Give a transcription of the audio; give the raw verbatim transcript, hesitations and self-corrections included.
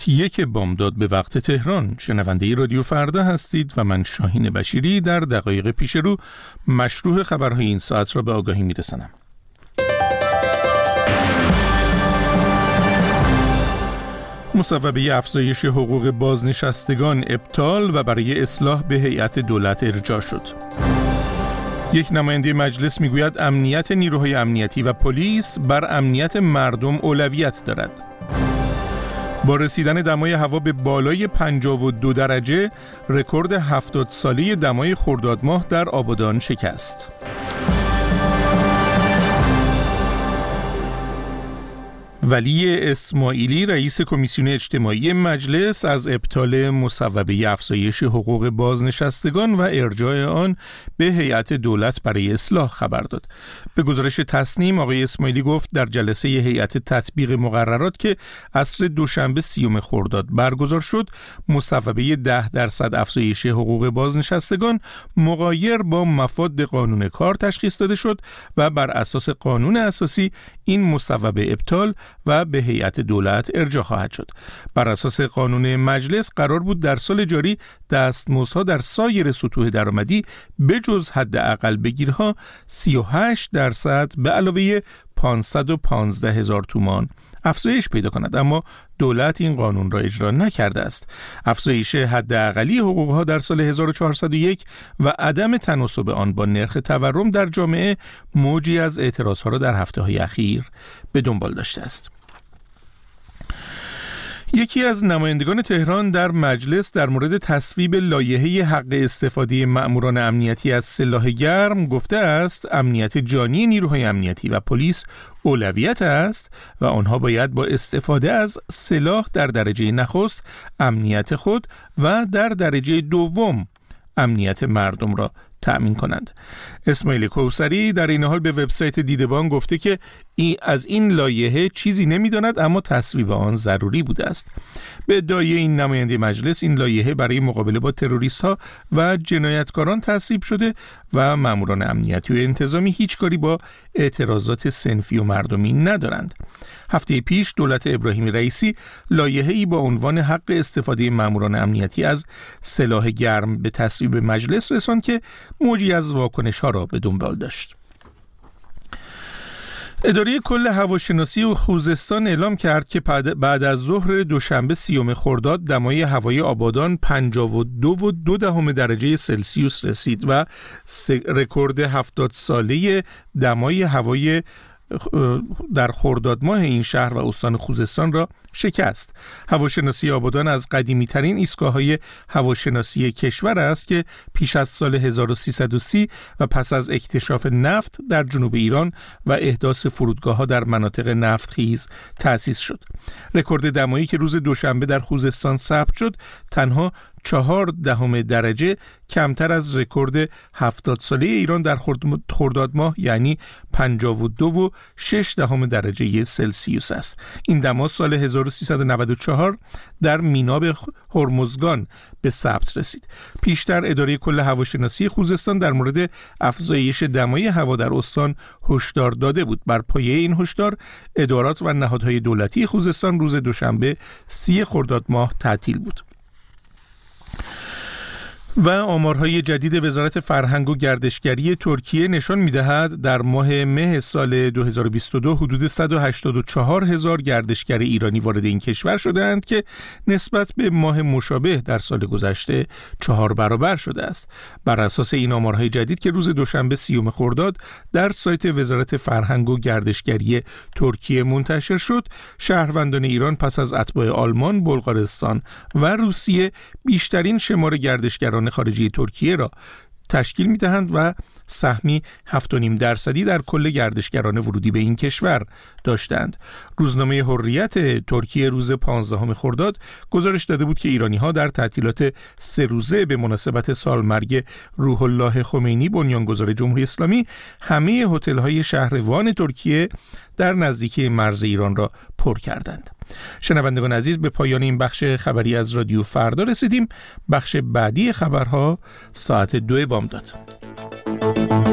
یک بامداد به وقت تهران. شنونده رادیو فردا هستید و من شاهین بشیری در دقایق پیش رو مشروع خبرهای این ساعت را به آگاهی میرسانم. مصوبه افزایش حقوق بازنشستگان ابطال و برای اصلاح به هیئت دولت ارجاع شد. یک نماینده مجلس میگوید امنیت نیروهای امنیتی و پلیس بر امنیت مردم اولویت دارد. با رسیدن دمای هوا به بالای پنجاه و دو درجه، رکورد هفتاد ساله دمای خرداد ماه در آبادان شکست. ولی اسماعیلی رئیس کمیسیون اجتماعی مجلس از ابطال مصوبه افزایش حقوق بازنشستگان و ارجاع آن به هیئت دولت برای اصلاح خبر داد. به گزارش تصنیم آقای اسماعیلی گفت در جلسه هیئت تطبیق مقررات که عصر دوشنبه سیوم خرداد برگزار شد، مصوبه ده درصد افزایش حقوق بازنشستگان مغایر با مفاد قانون کار تشخیص داده شد و بر اساس قانون اساسی این مصوبه ابطال و به هیئت دولت ارجاع خواهد شد. بر اساس قانون مجلس قرار بود در سال جاری دستمزدها در سایر سطوح درآمدی بجز حداقل بگیرها سی و هشت درصد به علاوه پانصد و پانزده هزار تومان افزایش پیدا کند، اما دولت این قانون را اجرا نکرده است. افزایش حداقلی حقوقها در سال هزار و چهارصد و یک و عدم تناسب آن با نرخ تورم در جامعه موجی از اعتراضها را در هفته‌های اخیر به دنبال داشته است. یکی از نمایندگان تهران در مجلس در مورد تصویب لایحه حق استفاده مأموران امنیتی از سلاح گرم گفته است امنیت جانی نیروهای امنیتی و پلیس اولویت است و آنها باید با استفاده از سلاح در درجه نخست امنیت خود و در درجه دوم امنیت مردم را تأمین کنند. اسماعیل کوثری در این حال به وبسایت دیدبان گفته که ای از این لایحه چیزی نمی‌داند اما تصویب آن ضروری بوده است. به ادعای این نماینده مجلس این لایحه برای مقابله با تروریست‌ها و جنایتکاران تصویب شده و ماموران امنیتی و انتظامی هیچ کاری با اعتراضات صنفی و مردمی ندارند. هفته پیش دولت ابراهیم رئیسی لایحه‌ای با عنوان حق استفاده ماموران امنیتی از سلاح گرم به تصویب مجلس رساند که موجی از واکنش‌ها را به دنبال داشت. اداره کل هواشناسی خوزستان اعلام کرد که بعد از ظهر دوشنبه سیوم خرداد دمای هوای آبادان پنجاه و دو و دو دهم درجه سلسیوس رسید و رکورد هفتاد ساله دمای هوای در خرداد ماه این شهر و استان خوزستان را شکست. هواشناسی آبادان از قدیمی ترین ایستگاه‌های هواشناسی کشور است که پیش از سال هزار و سیصد و سی و پس از اکتشاف نفت در جنوب ایران و احداث فرودگاه‌ها در مناطق نفتخیز تأسیس شد. رکورد دمایی که روز دوشنبه در خوزستان ثبت شد تنها چهار دهم درجه کمتر از رکورد هفتاد ساله ایران در خرداد ماه یعنی پنجاه و دو و شش دهم درجه سلسیوس است. این دما سال هزار و سیصد و نود و چهار در میناب هرمزگان به ثبت رسید. پیشتر اداره کل هواشناسی خوزستان در مورد افزایش دمای هوا در استان هشدار داده بود. بر پایه این هشدار ادارات و نهادهای دولتی خوزستان روز دوشنبه سی خرداد ماه تعطیل بود. و آمارهای جدید وزارت فرهنگ و گردشگری ترکیه نشان می‌دهد در ماه مه سال دو هزار و بیست و دو حدود صد و هشتاد و چهار هزار گردشگر ایرانی وارد این کشور شده‌اند که نسبت به ماه مشابه در سال گذشته چهار برابر شده است. بر اساس این آمارهای جدید که روز دوشنبه سیوم خرداد در سایت وزارت فرهنگ و گردشگری ترکیه منتشر شد، شهروندان ایران پس از اتباع آلمان، بلغارستان و روسیه بیشترین شمار گردشگران خارجی ترکیه را تشکیل می‌دهند و سهمی هفت و نیم درصدی در کل گردشگران ورودی به این کشور داشتند. روزنامه حریت ترکیه روز پانزدهم خرداد گزارش داده بود که ایرانی‌ها در تعطیلات سه روزه به مناسبت سالمرگ روح الله خمینی بنیانگذار جمهوری اسلامی همه هتل‌های شهر وان ترکیه در نزدیکی مرز ایران را پر کردند. شنوندگان عزیز، به پایان این بخش خبری از رادیو فردا رسیدیم. بخش بعدی خبرها ساعت دو بامداد.